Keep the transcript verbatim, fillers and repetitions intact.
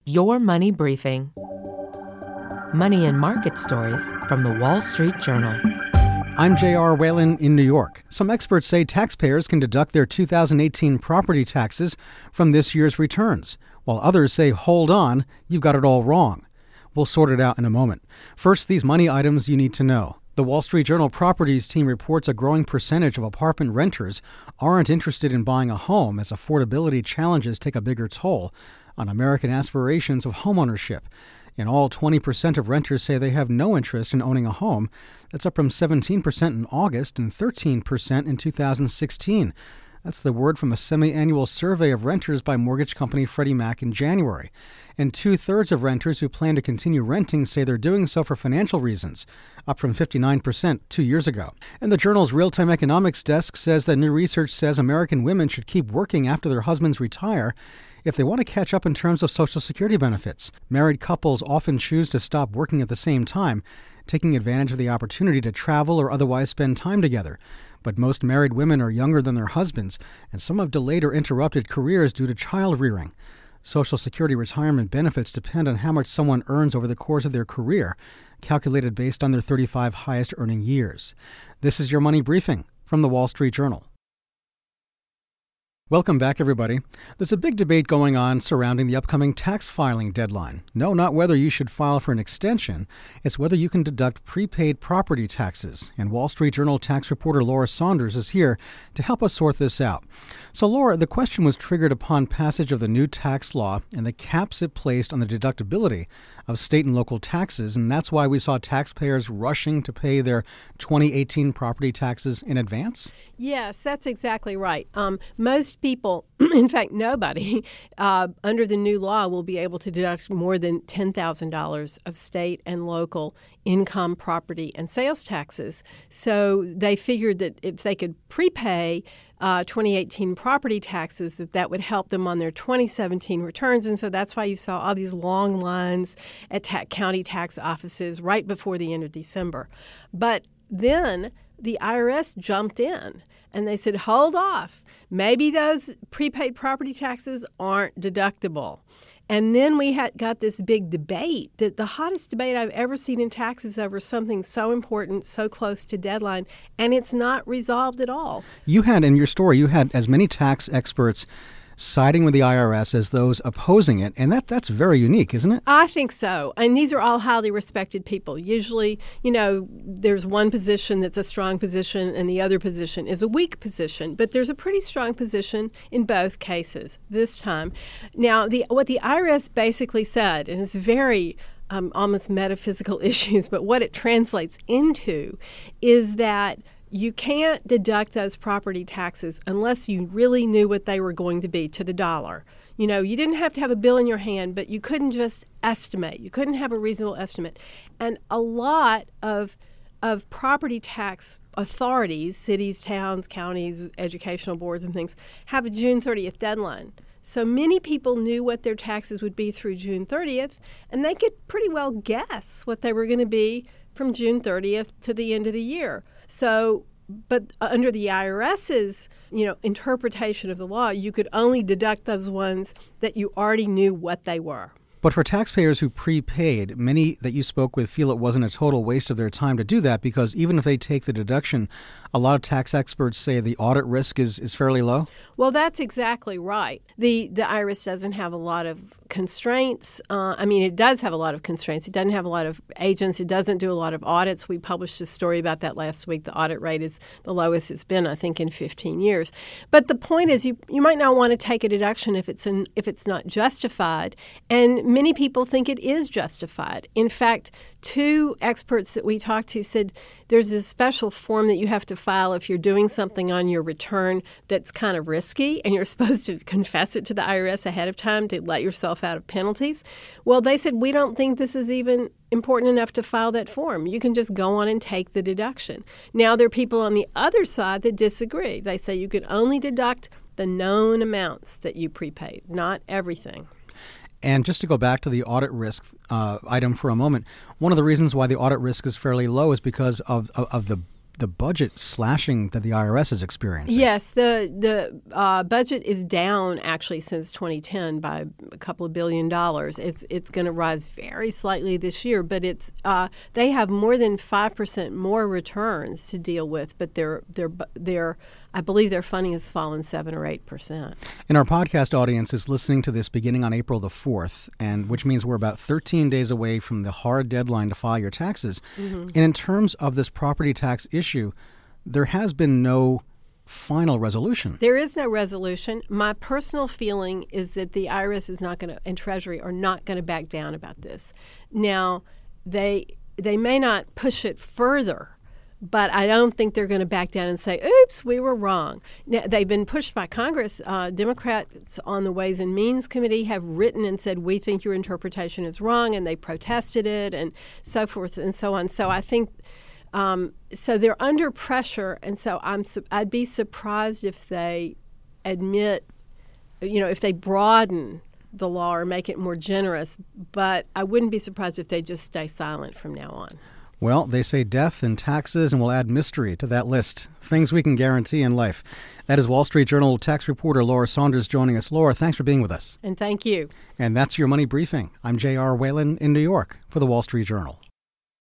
Your Money Briefing. Money and market stories from the Wall Street Journal. I'm J R. Whalen in New York. Some experts say taxpayers can deduct their two thousand eighteen property taxes from this year's returns, while others say, hold on, you've got it all wrong. We'll sort it out in a moment. First, these money items you need to know. The Wall Street Journal properties team reports a growing percentage of apartment renters aren't interested in buying a home as affordability challenges take a bigger toll on American aspirations of homeownership. In all, twenty percent of renters say they have no interest in owning a home. That's up from seventeen percent in August and thirteen percent in two thousand sixteen. That's the word from a semi-annual survey of renters by mortgage company Freddie Mac in January. And two-thirds of renters who plan to continue renting say they're doing so for financial reasons, up from fifty-nine percent two years ago. And the Journal's Real-Time Economics desk says that new research says American women should keep working after their husbands retire if they want to catch up in terms of Social Security benefits. Married couples often choose to stop working at the same time, taking advantage of the opportunity to travel or otherwise spend time together. But most married women are younger than their husbands, and some have delayed or interrupted careers due to child rearing. Social Security retirement benefits depend on how much someone earns over the course of their career, calculated based on their thirty-five highest earning years. This is your Money Briefing from the Wall Street Journal. Welcome back, everybody. There's a big debate going on surrounding the upcoming tax filing deadline. No, not whether you should file for an extension. It's whether you can deduct prepaid property taxes. And Wall Street Journal tax reporter Laura Saunders is here to help us sort this out. So, Laura, the question was triggered upon passage of the new tax law and the caps it placed on the deductibility of state and local taxes. And that's why we saw taxpayers rushing to pay their twenty eighteen property taxes in advance? Yes, that's exactly right. Um, most people, in fact, nobody, uh, under the new law will be able to deduct more than ten thousand dollars of state and local income, property, and sales taxes. So they figured that if they could prepay uh, twenty eighteen property taxes, that that would help them on their twenty seventeen returns. And so that's why you saw all these long lines at ta- county tax offices right before the end of December. But then the I R S jumped in and they said, hold off. Maybe those prepaid property taxes aren't deductible. And then we had got this big debate, that the hottest debate I've ever seen in taxes over something so important, so close to deadline, and it's not resolved at all. You had, in your story, you had as many tax experts siding with the I R S as those opposing it, and that that's very unique, isn't it? I think so. And these are all highly respected people. Usually, you know, there's one position that's a strong position and the other position is a weak position, but there's a pretty strong position in both cases this time. Now, the what the I R S basically said, and it's very um, almost metaphysical issues, but what it translates into is that you can't deduct those property taxes unless you really knew what they were going to be to the dollar. You know, you didn't have to have a bill in your hand, but you couldn't just estimate. You couldn't have a reasonable estimate. And a lot of of property tax authorities, cities, towns, counties, educational boards and things, have a June thirtieth deadline. So many people knew what their taxes would be through June thirtieth, and they could pretty well guess what they were going to be from June thirtieth to the end of the year. So, but under the IRS's, you know, interpretation of the law, you could only deduct those ones that you already knew what they were. But for taxpayers who prepaid, many that you spoke with feel it wasn't a total waste of their time to do that because even if they take the deduction, a lot of tax experts say the audit risk is, is fairly low. Well, that's exactly right. The the I R S doesn't have a lot of constraints. Uh, I mean, it does have a lot of constraints. It doesn't have a lot of agents. It doesn't do a lot of audits. We published a story about that last week. The audit rate is the lowest it's been, I think, in fifteen years. But the point is, you you might not want to take a deduction if it's an, if it's not justified. And many people think it is justified. In fact, two experts that we talked to said there's a special form that you have to file if you're doing something on your return that's kind of risky, and you're supposed to confess it to the I R S ahead of time to let yourself out of penalties. Well, they said, we don't think this is even important enough to file that form. You can just go on and take the deduction. Now, there are people on the other side that disagree. They say you can only deduct the known amounts that you prepaid, not everything. And just to go back to the audit risk uh, item for a moment, one of the reasons why the audit risk is fairly low is because of, of, of the the budget slashing that the I R S is experiencing. Yes, the the uh, budget is down actually since twenty ten by a couple of billion dollars. It's it's going to rise very slightly this year, but it's uh, they have more than five percent more returns to deal with, but their their their I believe their funding has fallen seven or eight percent. And our podcast audience is listening to this beginning on April the fourth, and which means we're about thirteen days away from the hard deadline to file your taxes. Mm-hmm. And in terms of this property tax issue, there has been no final resolution. There is no resolution. My personal feeling is that the I R S is not going to, and Treasury are not going to back down about this. Now, they they may not push it further, but I don't think they're going to back down and say, oops, we were wrong. Now, they've been pushed by Congress. Uh, Democrats on the Ways and Means Committee have written and said, we think your interpretation is wrong, and they protested it and so forth and so on. So I think, um, so they're under pressure, and so I'm su- I'd be surprised if they admit, you know, if they broaden the law or make it more generous, but I wouldn't be surprised if they just stay silent from now on. Well, they say death and taxes, and we'll add mystery to that list. Things we can guarantee in life. That is Wall Street Journal tax reporter Laura Saunders joining us. Laura, thanks for being with us. And thank you. And that's your Money Briefing. I'm J R. Whalen in New York for the Wall Street Journal.